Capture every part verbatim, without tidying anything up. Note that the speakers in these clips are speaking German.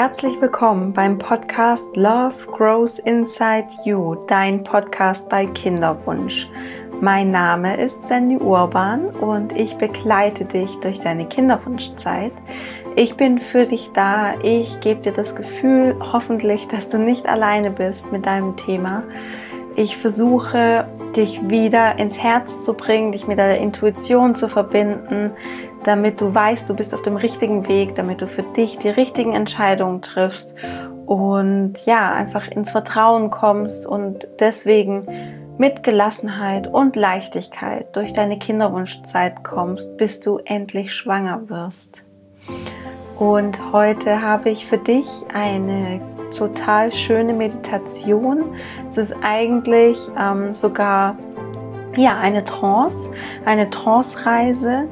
Herzlich willkommen beim Podcast Love Grows Inside You, dein Podcast bei Kinderwunsch. Mein Name ist Sandy Urban und ich begleite dich durch deine Kinderwunschzeit. Ich bin für dich da, ich gebe dir das Gefühl, hoffentlich, dass du nicht alleine bist mit deinem Thema. Ich versuche, dich wieder ins Herz zu bringen, dich mit deiner Intuition zu verbinden, damit du weißt, du bist auf dem richtigen Weg, damit du für dich die richtigen Entscheidungen triffst und ja, einfach ins Vertrauen kommst und deswegen mit Gelassenheit und Leichtigkeit durch deine Kinderwunschzeit kommst, bis du endlich schwanger wirst. Und heute habe ich für dich eine total schöne Meditation. Es ist eigentlich ähm, sogar ja, eine Trance, eine Trance-Reise.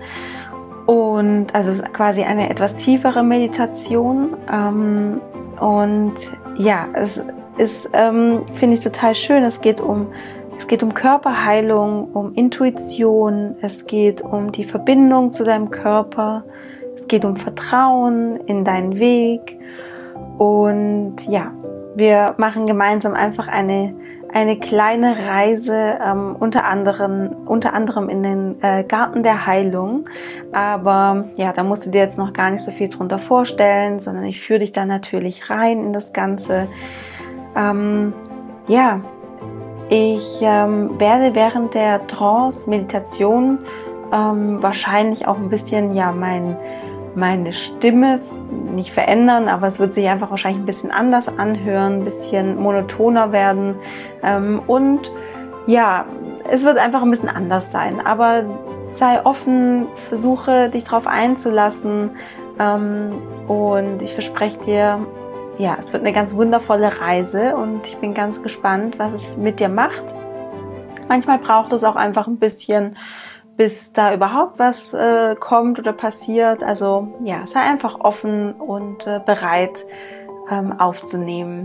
Und also es ist quasi eine etwas tiefere Meditation. Ähm, und ja, es ist, ähm, finde ich total schön. Es geht um Es geht um Körperheilung, um Intuition, es geht um die Verbindung zu deinem Körper, es geht um Vertrauen in deinen Weg und ja, wir machen gemeinsam einfach eine, eine kleine Reise, ähm, unter anderem, unter anderem in den äh, Garten der Heilung, aber ja, da musst du dir jetzt noch gar nicht so viel drunter vorstellen, sondern ich führe dich da natürlich rein in das Ganze, ähm, ja, Ich ähm, werde während der Trance-Meditation ähm, wahrscheinlich auch ein bisschen ja mein, meine Stimme nicht verändern, aber es wird sich einfach wahrscheinlich ein bisschen anders anhören, ein bisschen monotoner werden ähm, und ja, es wird einfach ein bisschen anders sein, aber sei offen, versuche dich darauf einzulassen ähm, und ich verspreche dir, ja, es wird eine ganz wundervolle Reise und ich bin ganz gespannt, was es mit dir macht. Manchmal braucht es auch einfach ein bisschen, bis da überhaupt was äh, kommt oder passiert. Also ja, sei einfach offen und äh, bereit ähm, aufzunehmen.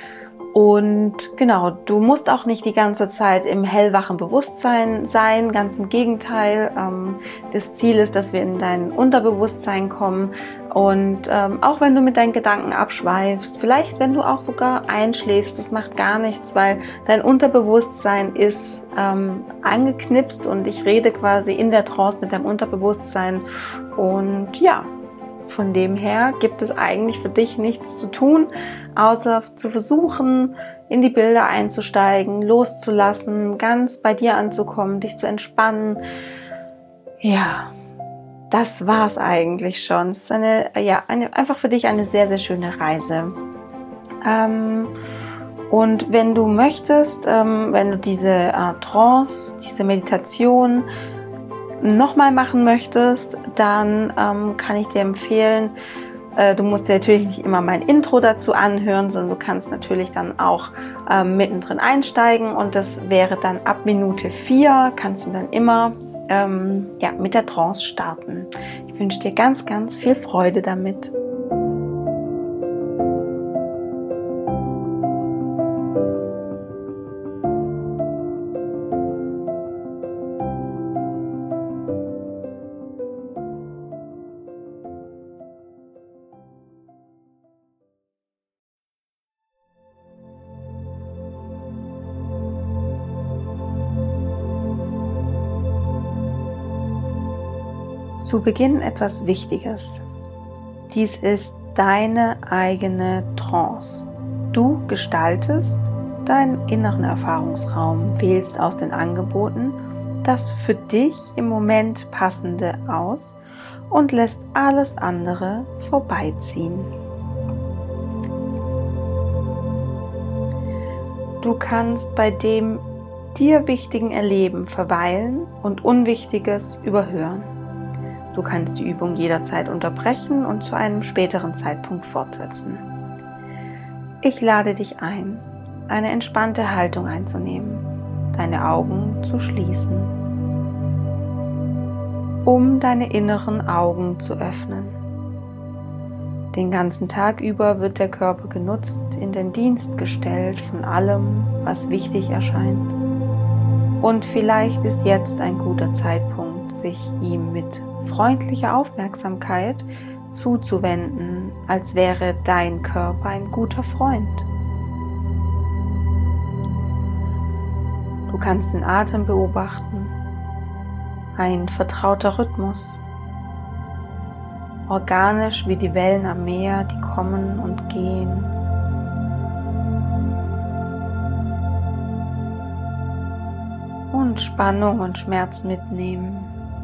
Und genau, du musst auch nicht die ganze Zeit im hellwachen Bewusstsein sein, ganz im Gegenteil. Ähm, das Ziel ist, dass wir in dein Unterbewusstsein kommen und ähm, auch wenn du mit deinen Gedanken abschweifst, vielleicht wenn du auch sogar einschläfst, das macht gar nichts, weil dein Unterbewusstsein ist ähm, angeknipst und ich rede quasi in der Trance mit deinem Unterbewusstsein und ja, von dem her gibt es eigentlich für dich nichts zu tun, außer zu versuchen, in die Bilder einzusteigen, loszulassen, ganz bei dir anzukommen, dich zu entspannen. Ja, das war's eigentlich schon. Es ist eine, ja, eine, einfach für dich eine sehr, sehr schöne Reise. Ähm, und wenn du möchtest, ähm, wenn du diese äh, Trance, diese Meditation nochmal machen möchtest, dann ähm, kann ich dir empfehlen, äh, du musst dir natürlich nicht immer mein Intro dazu anhören, sondern du kannst natürlich dann auch ähm, mittendrin einsteigen und das wäre dann ab Minute vier, kannst du dann immer ähm, ja, mit der Trance starten. Ich wünsche dir ganz, ganz viel Freude damit. Zu Beginn etwas Wichtiges. Dies ist deine eigene Trance. Du gestaltest deinen inneren Erfahrungsraum, wählst aus den Angeboten das für dich im Moment Passende aus und lässt alles andere vorbeiziehen. Du kannst bei dem dir wichtigen Erleben verweilen und Unwichtiges überhören. Du kannst die Übung jederzeit unterbrechen und zu einem späteren Zeitpunkt fortsetzen. Ich lade dich ein, eine entspannte Haltung einzunehmen, deine Augen zu schließen, um deine inneren Augen zu öffnen. Den ganzen Tag über wird der Körper genutzt, in den Dienst gestellt von allem, was wichtig erscheint. Und vielleicht ist jetzt ein guter Zeitpunkt, sich ihm mit freundlicher Aufmerksamkeit zuzuwenden, als wäre dein Körper ein guter Freund. Du kannst den Atem beobachten, ein vertrauter Rhythmus, organisch wie die Wellen am Meer, die kommen und gehen. Und Spannung und Schmerz mitnehmen.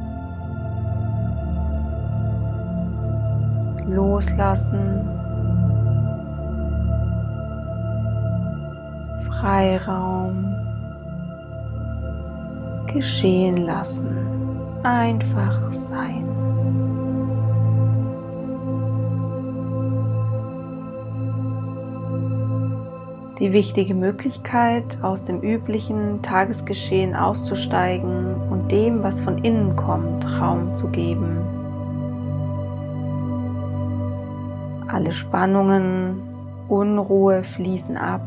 Loslassen. Freiraum. Geschehen lassen. Einfach sein. Die wichtige Möglichkeit, aus dem üblichen Tagesgeschehen auszusteigen und dem, was von innen kommt, Raum zu geben. Alle Spannungen, Unruhe fließen ab.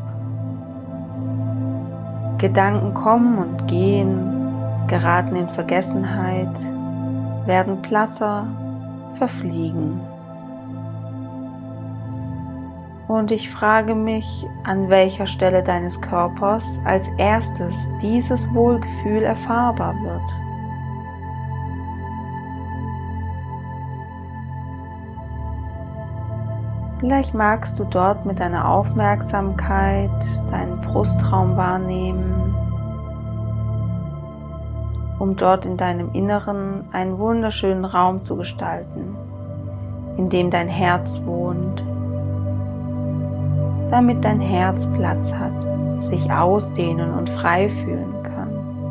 Gedanken kommen und gehen, geraten in Vergessenheit, werden blasser, verfliegen. Und ich frage mich, an welcher Stelle deines Körpers als erstes dieses Wohlgefühl erfahrbar wird. Vielleicht magst du dort mit deiner Aufmerksamkeit deinen Brustraum wahrnehmen, um dort in deinem Inneren einen wunderschönen Raum zu gestalten, in dem dein Herz wohnt, damit dein Herz Platz hat, sich ausdehnen und frei fühlen kann.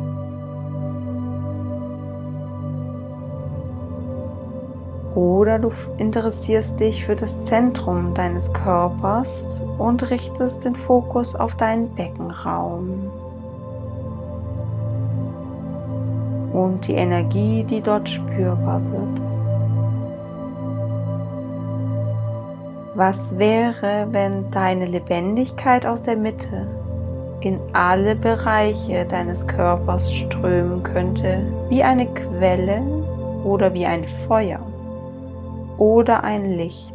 Oder du interessierst dich für das Zentrum deines Körpers und richtest den Fokus auf deinen Beckenraum und die Energie, die dort spürbar wird. Was wäre, wenn deine Lebendigkeit aus der Mitte in alle Bereiche deines Körpers strömen könnte, wie eine Quelle oder wie ein Feuer oder ein Licht?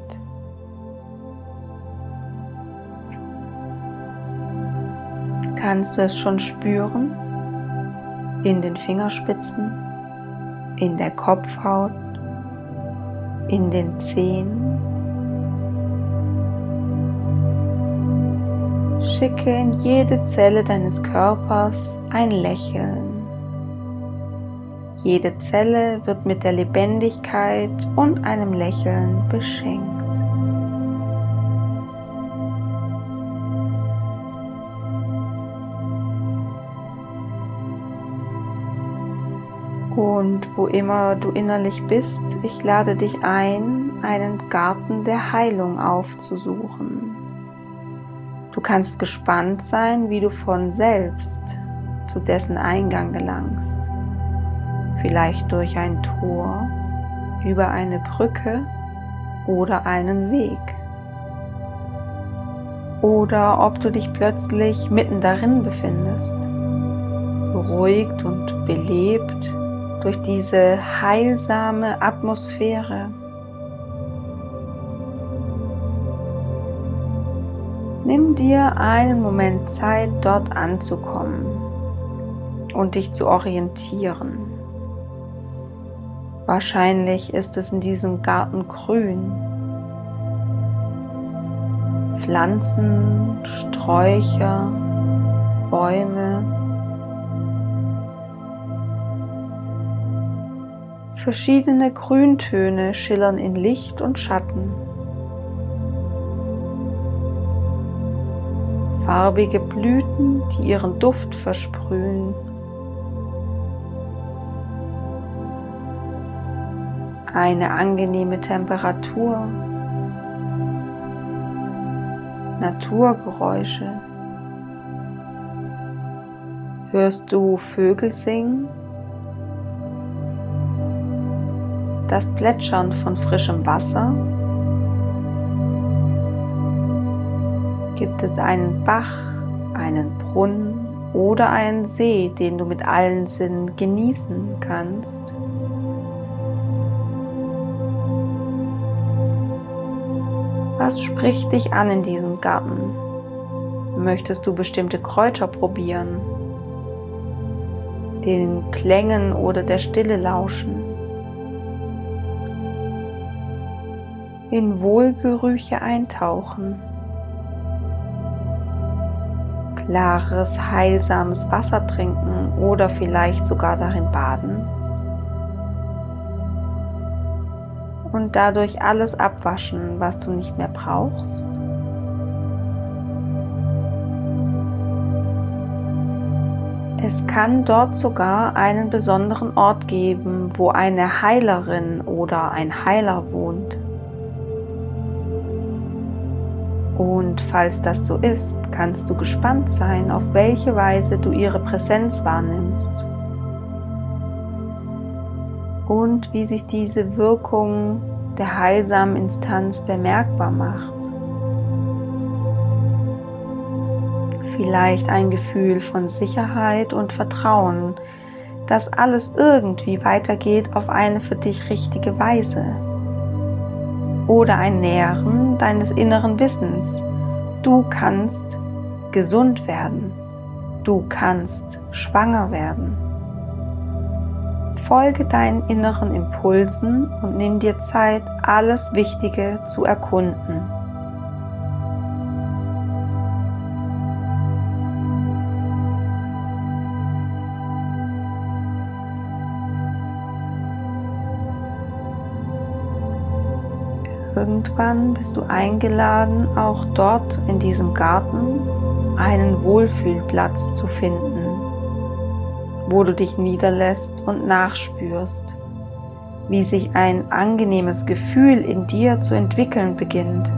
Kannst du es schon spüren? In den Fingerspitzen, in der Kopfhaut, in den Zehen? Schicke in jede Zelle deines Körpers ein Lächeln. Jede Zelle wird mit der Lebendigkeit und einem Lächeln beschenkt. Und wo immer du innerlich bist, ich lade dich ein, einen Garten der Heilung aufzusuchen. Du kannst gespannt sein, wie du von selbst zu dessen Eingang gelangst. Vielleicht durch ein Tor, über eine Brücke oder einen Weg. Oder ob du dich plötzlich mitten darin befindest, beruhigt und belebt durch diese heilsame Atmosphäre. Nimm dir einen Moment Zeit, dort anzukommen und dich zu orientieren. Wahrscheinlich ist es in diesem Garten grün. Pflanzen, Sträucher, Bäume. Verschiedene Grüntöne schillern in Licht und Schatten. Farbige Blüten, die ihren Duft versprühen. Eine angenehme Temperatur. Naturgeräusche. Hörst du Vögel singen? Das Plätschern von frischem Wasser? Gibt es einen Bach, einen Brunnen oder einen See, den du mit allen Sinnen genießen kannst? Was spricht dich an in diesem Garten? Möchtest du bestimmte Kräuter probieren, den Klängen oder der Stille lauschen, in Wohlgerüche eintauchen, klares, heilsames Wasser trinken oder vielleicht sogar darin baden und dadurch alles abwaschen, was du nicht mehr brauchst? Es kann dort sogar einen besonderen Ort geben, wo eine Heilerin oder ein Heiler wohnt. Und falls das so ist, kannst du gespannt sein, auf welche Weise du ihre Präsenz wahrnimmst und wie sich diese Wirkung der heilsamen Instanz bemerkbar macht. Vielleicht ein Gefühl von Sicherheit und Vertrauen, dass alles irgendwie weitergeht auf eine für dich richtige Weise. Oder ein Nähren deines inneren Wissens. Du kannst gesund werden. Du kannst schwanger werden. Folge deinen inneren Impulsen und nimm dir Zeit, alles Wichtige zu erkunden. Irgendwann bist du eingeladen, auch dort in diesem Garten einen Wohlfühlplatz zu finden, wo du dich niederlässt und nachspürst, wie sich ein angenehmes Gefühl in dir zu entwickeln beginnt.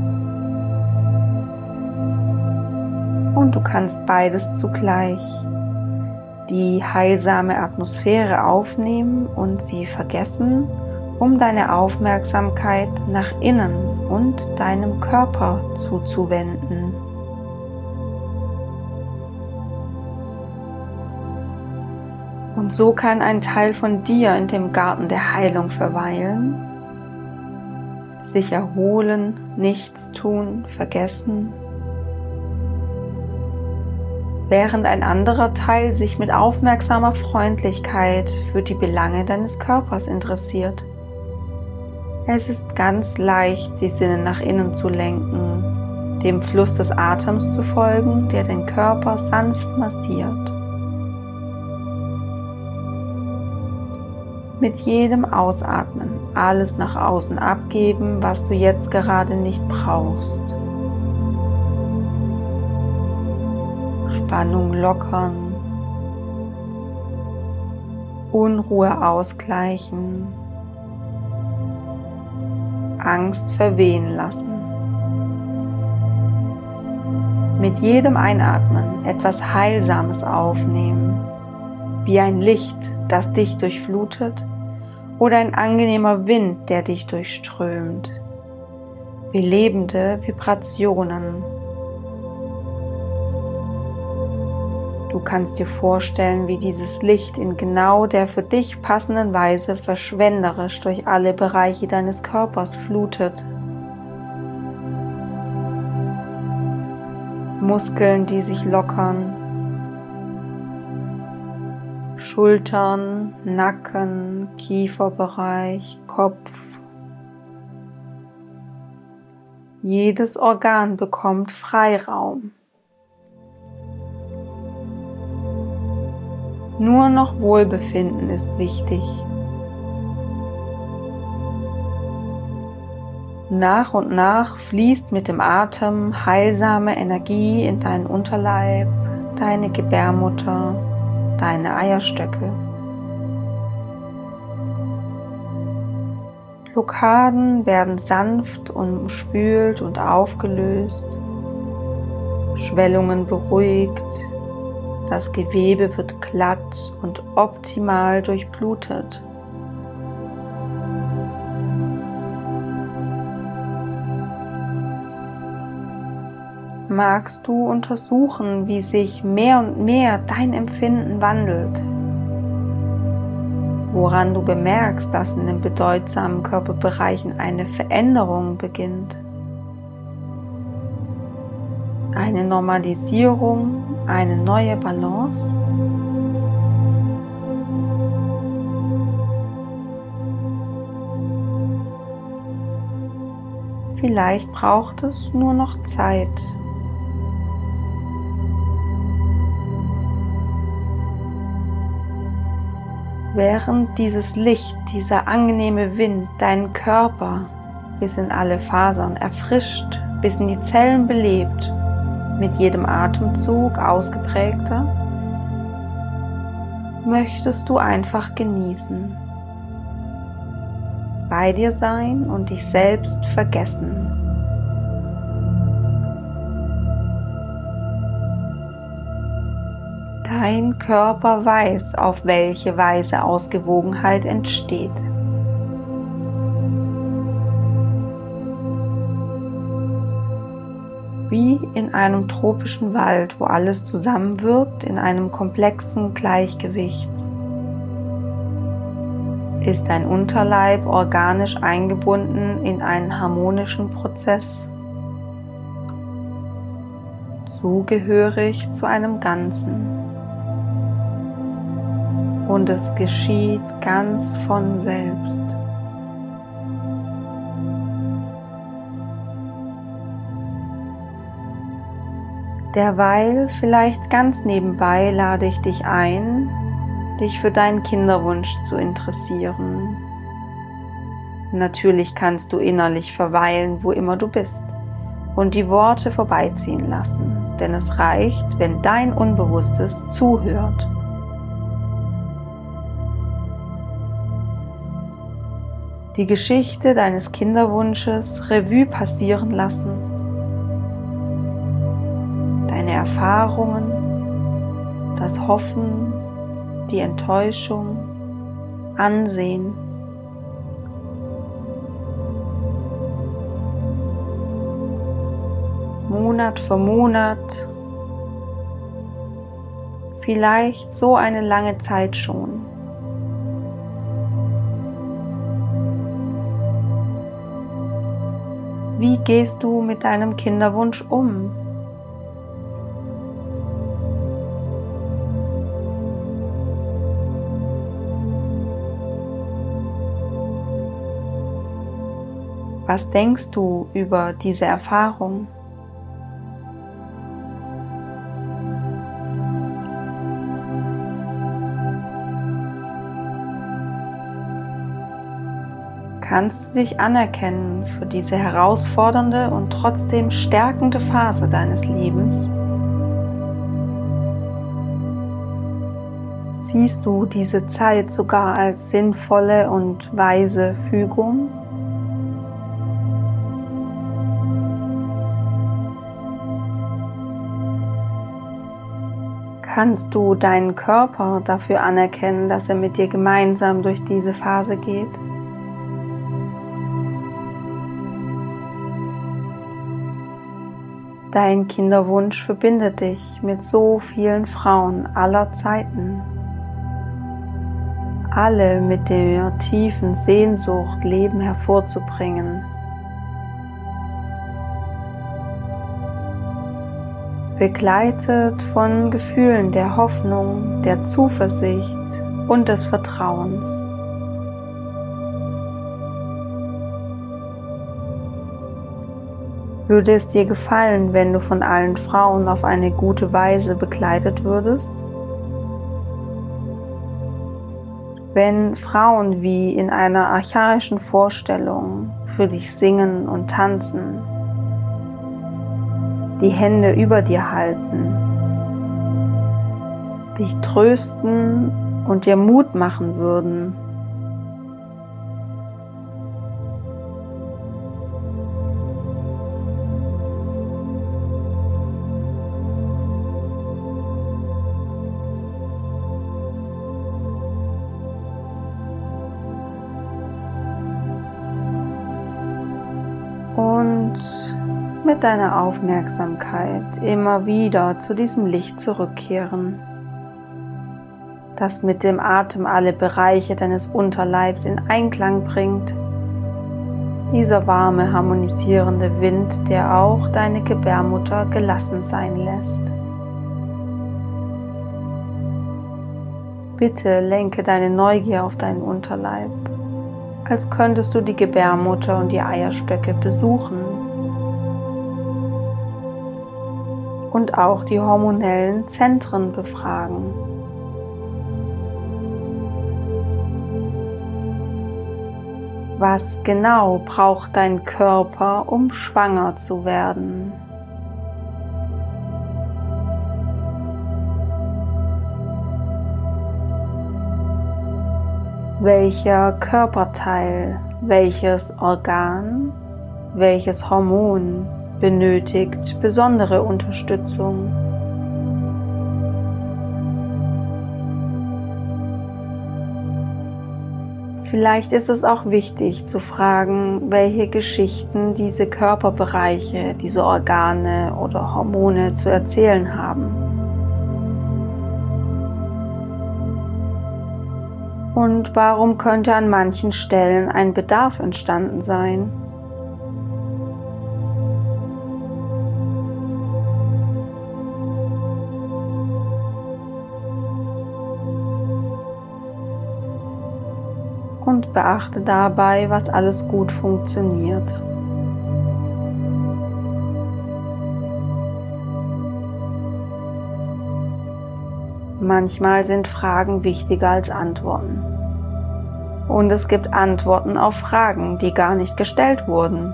Und du kannst beides zugleich, die heilsame Atmosphäre aufnehmen und sie vergessen, um deine Aufmerksamkeit nach innen und deinem Körper zuzuwenden. Und so kann ein Teil von dir in dem Garten der Heilung verweilen, sich erholen, nichts tun, vergessen, während ein anderer Teil sich mit aufmerksamer Freundlichkeit für die Belange deines Körpers interessiert. Es ist ganz leicht, die Sinne nach innen zu lenken, dem Fluss des Atems zu folgen, der den Körper sanft massiert. Mit jedem Ausatmen alles nach außen abgeben, was du jetzt gerade nicht brauchst. Spannung lockern, Unruhe ausgleichen, Angst verwehen lassen. Mit jedem Einatmen etwas Heilsames aufnehmen, wie ein Licht, das dich durchflutet, oder ein angenehmer Wind, der dich durchströmt, belebende Vibrationen. Du kannst dir vorstellen, wie dieses Licht in genau der für dich passenden Weise verschwenderisch durch alle Bereiche deines Körpers flutet. Muskeln, die sich lockern, Schultern, Nacken, Kieferbereich, Kopf. Jedes Organ bekommt Freiraum. Nur noch Wohlbefinden ist wichtig. Nach und nach fließt mit dem Atem heilsame Energie in deinen Unterleib, deine Gebärmutter, deine Eierstöcke. Blockaden werden sanft umspült und aufgelöst, Schwellungen beruhigt, das Gewebe wird glatt und optimal durchblutet. Magst du untersuchen, wie sich mehr und mehr dein Empfinden wandelt? Woran du bemerkst, dass in den bedeutsamen Körperbereichen eine Veränderung beginnt? eine Normalisierung, eine neue Balance. Vielleicht braucht es nur noch Zeit. Während dieses Licht, dieser angenehme Wind deinen Körper bis in alle Fasern erfrischt, bis in die Zellen belebt, mit jedem Atemzug ausgeprägter, möchtest du einfach genießen, bei dir sein und dich selbst vergessen. Dein Körper weiß, auf welche Weise Ausgewogenheit entsteht. Wie in einem tropischen Wald, wo alles zusammenwirkt in einem komplexen Gleichgewicht, ist dein Unterleib organisch eingebunden in einen harmonischen Prozess, zugehörig zu einem Ganzen. Und es geschieht ganz von selbst. Derweil, vielleicht ganz nebenbei, lade ich dich ein, dich für deinen Kinderwunsch zu interessieren. Natürlich kannst du innerlich verweilen, wo immer du bist, und die Worte vorbeiziehen lassen, denn es reicht, wenn dein Unbewusstes zuhört. Die Geschichte deines Kinderwunsches Revue passieren lassen, deine Erfahrungen, das Hoffen, die Enttäuschung ansehen. Monat für Monat, vielleicht so eine lange Zeit schon. Wie gehst du mit deinem Kinderwunsch um? Was denkst du über diese Erfahrung? Kannst du dich anerkennen für diese herausfordernde und trotzdem stärkende Phase deines Lebens? Siehst du diese Zeit sogar als sinnvolle und weise Fügung? Kannst du deinen Körper dafür anerkennen, dass er mit dir gemeinsam durch diese Phase geht? Dein Kinderwunsch verbindet dich mit so vielen Frauen aller Zeiten. Alle mit der tiefen Sehnsucht, Leben hervorzubringen. Begleitet von Gefühlen der Hoffnung, der Zuversicht und des Vertrauens. Würde es dir gefallen, wenn du von allen Frauen auf eine gute Weise begleitet würdest? Wenn Frauen wie in einer archaischen Vorstellung für dich singen und tanzen, die Hände über dir halten, dich trösten und dir Mut machen würden, und mit deiner Aufmerksamkeit immer wieder zu diesem Licht zurückkehren, das mit dem Atem alle Bereiche deines Unterleibs in Einklang bringt Dieser warme, harmonisierende Wind, der auch deine Gebärmutter gelassen sein lässt. Bitte lenke deine Neugier auf deinen Unterleib, als könntest du die Gebärmutter und die Eierstöcke besuchen und auch die hormonellen Zentren befragen. Was genau braucht dein Körper, um schwanger zu werden? Welcher Körperteil, welches Organ, welches Hormon benötigt besondere Unterstützung? Vielleicht ist es auch wichtig zu fragen, welche Geschichten diese Körperbereiche, diese Organe oder Hormone zu erzählen haben. Und warum könnte an manchen Stellen ein Bedarf entstanden sein? Und beachte dabei, was alles gut funktioniert. Manchmal sind Fragen wichtiger als Antworten. Und es gibt Antworten auf Fragen, die gar nicht gestellt wurden.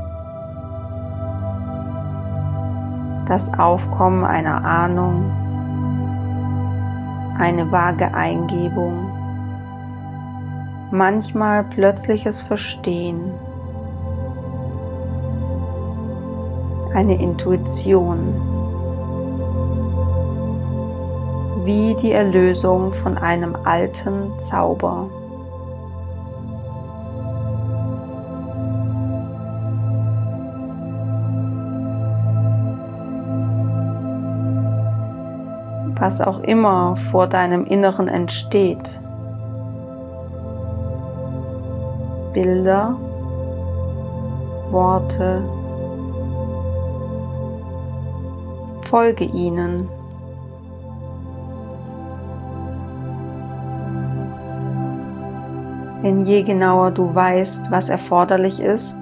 Das Aufkommen einer Ahnung, eine vage Eingebung, manchmal plötzliches Verstehen, eine Intuition, wie die Erlösung von einem alten Zauber. Was auch immer vor deinem Inneren entsteht, Bilder, Worte, folge ihnen. Denn je genauer du weißt, was erforderlich ist,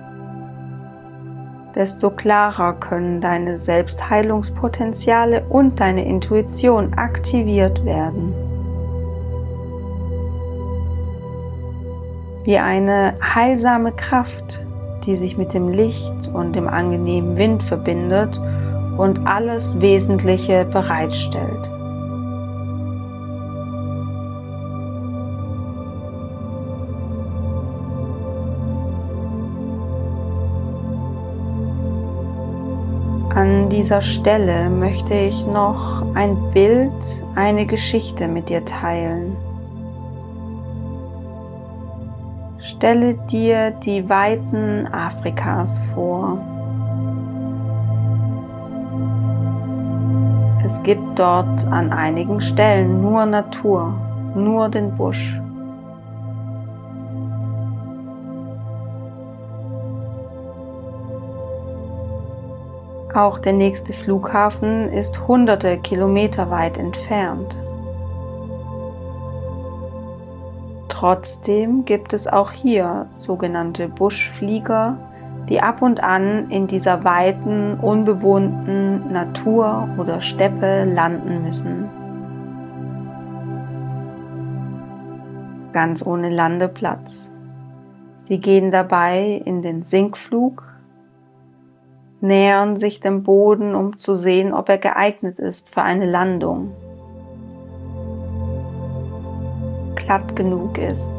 desto klarer können deine Selbstheilungspotenziale und deine Intuition aktiviert werden. Wie eine heilsame Kraft, die sich mit dem Licht und dem angenehmen Wind verbindet und alles Wesentliche bereitstellt. An dieser Stelle möchte ich noch ein Bild, eine Geschichte mit dir teilen. Stelle dir die Weiten Afrikas vor. Es gibt dort an einigen Stellen nur Natur, nur den Busch. Auch der nächste Flughafen ist hunderte Kilometer weit entfernt. Trotzdem gibt es auch hier sogenannte Buschflieger, die ab und an in dieser weiten, unbewohnten Natur oder Steppe landen müssen. Ganz ohne Landeplatz. Sie gehen dabei in den Sinkflug, nähern sich dem Boden, um zu sehen, ob er geeignet ist für eine Landung, glatt genug ist.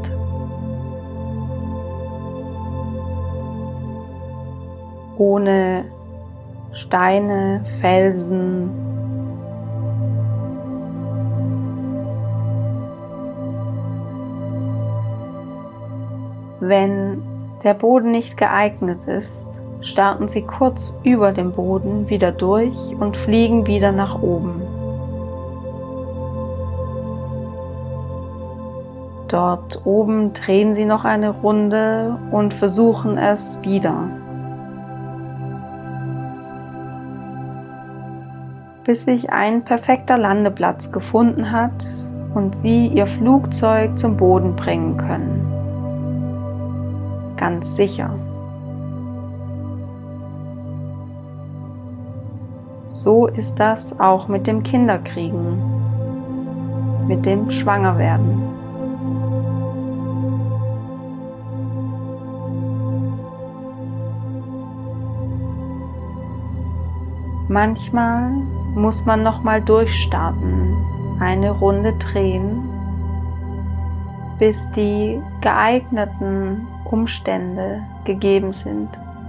Ohne Steine, Felsen, wenn der Boden nicht geeignet ist, starten sie kurz über dem Boden wieder durch und fliegen wieder nach oben. Dort oben drehen sie noch eine Runde und versuchen es wieder. Bis sich ein perfekter Landeplatz gefunden hat und sie ihr Flugzeug zum Boden bringen können. Ganz sicher. So ist das auch mit dem Kinderkriegen, mit dem Schwangerwerden. Manchmal muss man nochmal durchstarten, eine Runde drehen, bis die geeigneten Umstände gegeben sind.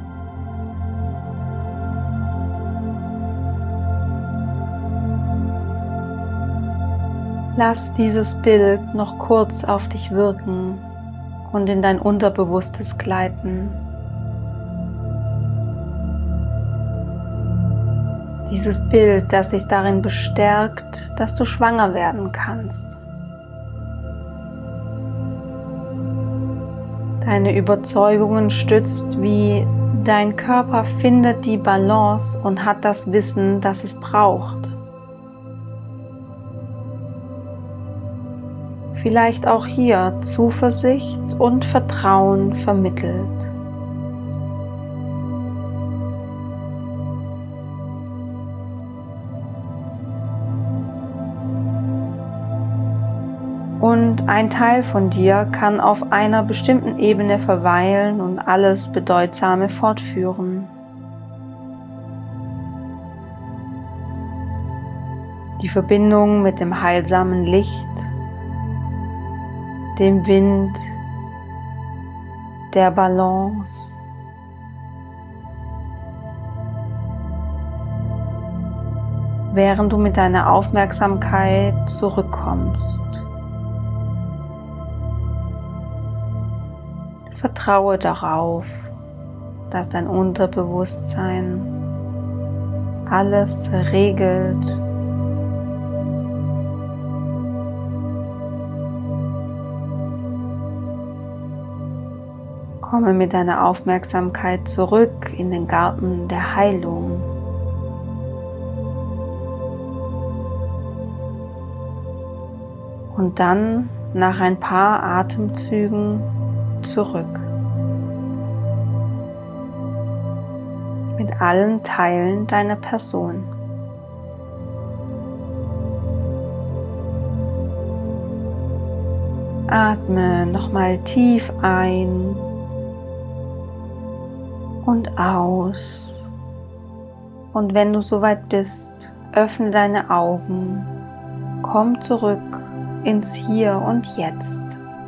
Lass dieses Bild noch kurz auf dich wirken und in dein Unterbewusstes gleiten. Dieses Bild, das dich darin bestärkt, dass du schwanger werden kannst. Deine Überzeugungen stützt, wie dein Körper findet die Balance und hat das Wissen, das es braucht. Vielleicht auch hier Zuversicht und Vertrauen vermittelt. Und ein Teil von dir kann auf einer bestimmten Ebene verweilen und alles Bedeutsame fortführen. Die Verbindung mit dem heilsamen Licht, dem Wind, der Balance. Während du mit deiner Aufmerksamkeit zurückkommst. Vertraue darauf, dass dein Unterbewusstsein alles regelt. Komme mit deiner Aufmerksamkeit zurück in den Garten der Heilung. Und dann nach ein paar Atemzügen zurück. Mit allen Teilen deiner Person. Atme nochmal tief ein und aus. Und wenn du soweit bist, öffne deine Augen. Komm zurück ins Hier und Jetzt.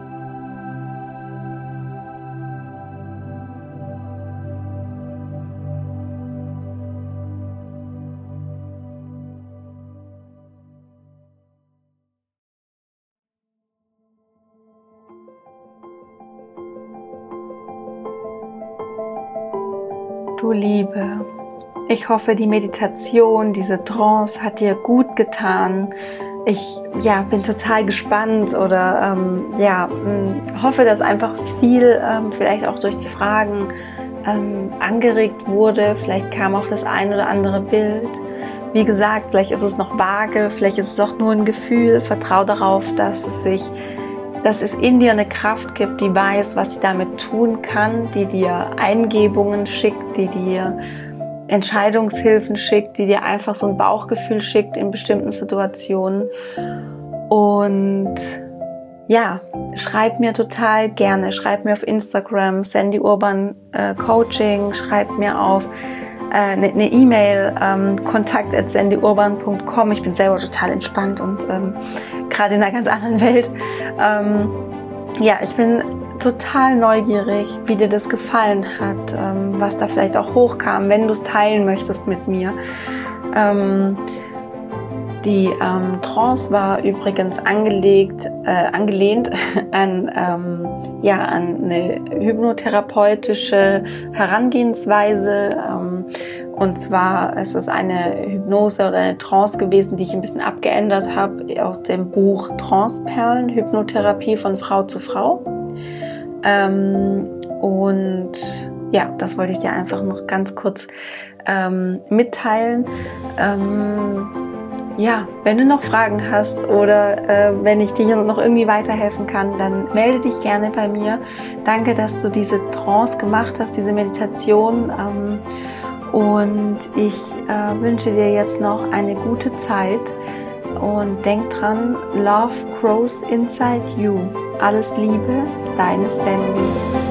Du Liebe, ich hoffe, die Meditation, diese Trance hat dir gut getan. Ich ja, bin total gespannt oder ähm, ja, mh, hoffe, dass einfach viel, ähm, vielleicht auch durch die Fragen ähm, angeregt wurde. Vielleicht kam auch das ein oder andere Bild. Wie gesagt, vielleicht ist es noch vage, vielleicht ist es auch nur ein Gefühl. Vertrau darauf, dass es sich dass es in dir eine Kraft gibt, die weiß, was sie damit tun kann, die dir Eingebungen schickt, die dir Entscheidungshilfen schickt, die dir einfach so ein Bauchgefühl schickt in bestimmten Situationen. Und ja, schreib mir total gerne, schreib mir auf Instagram, Sandy Urban äh, Coaching, schreib mir auf eine äh, E-Mail, ähm, kontakt at sandy urban punkt com. Ich bin selber total entspannt und ähm, gerade in einer ganz anderen Welt. Ähm, ja, ich bin total neugierig, wie dir das gefallen hat, ähm, was da vielleicht auch hochkam, wenn du es teilen möchtest mit mir. Ähm, die ähm, Trance war übrigens angelegt, äh, angelehnt an, ähm, ja, an eine hypnotherapeutische Herangehensweise. Ähm, Und zwar ist es eine Hypnose oder eine Trance gewesen, die ich ein bisschen abgeändert habe aus dem Buch Tranceperlen, Hypnotherapie von Frau zu Frau. Ähm, und ja, das wollte ich dir einfach noch ganz kurz ähm, mitteilen. Ähm, ja, wenn du noch Fragen hast oder äh, wenn ich dir noch irgendwie weiterhelfen kann, dann melde dich gerne bei mir. Danke, dass du diese Trance gemacht hast, diese Meditation. Ähm, und ich äh, wünsche dir jetzt noch eine gute Zeit. Und denk dran, Love grows inside you. Alles Liebe, deine Sandy.